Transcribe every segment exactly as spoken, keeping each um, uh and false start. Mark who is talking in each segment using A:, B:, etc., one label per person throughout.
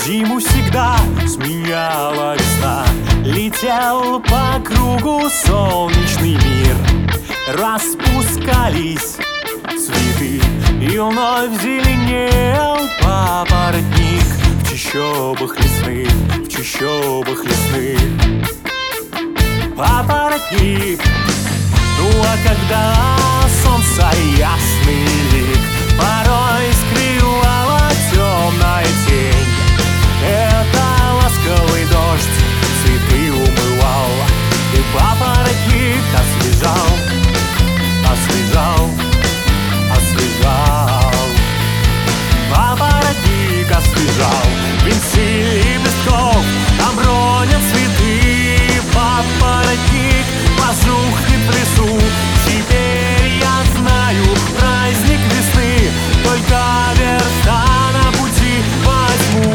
A: Зиму всегда сменяла весна. Летел по кругу солнечный мир. Распускались цветы, и вновь зеленел папоротник в чащобах лесных, в чащобах лесных. Папоротник. Ну а когда солнце ясный лик порой скрывала темная тень, это ласковый дождь цветы умывал, и папоротник освежал, освежал, освежал. Папоротник освежал. Венцы лепестков обронят цветы. Папоротник пожухнет в лесу. Теперь я знаю праздник весны. Только верста на пути возьму.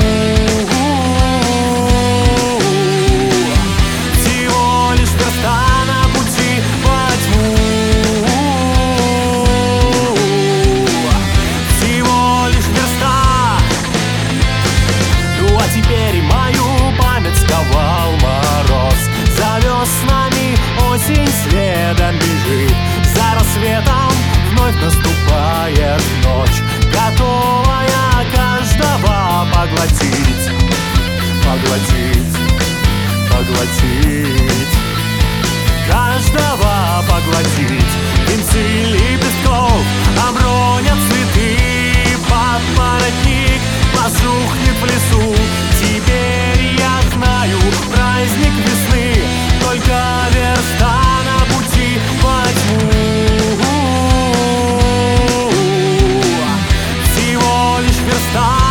A: Всего лишь верста на пути возьму. Всего лишь верста. Ну а теперь мою память сковал мороз. За веснами осень следом бежит. За рассветом вновь наступает ночь, готовая каждого поглотить, поглотить, поглотить, каждого поглотить. Венцы лепестков обронят цветы. Папоротник пожухнет в лесу. Теперь я знаю праздник весны. Только верста на пути возьму. Всего лишь верста.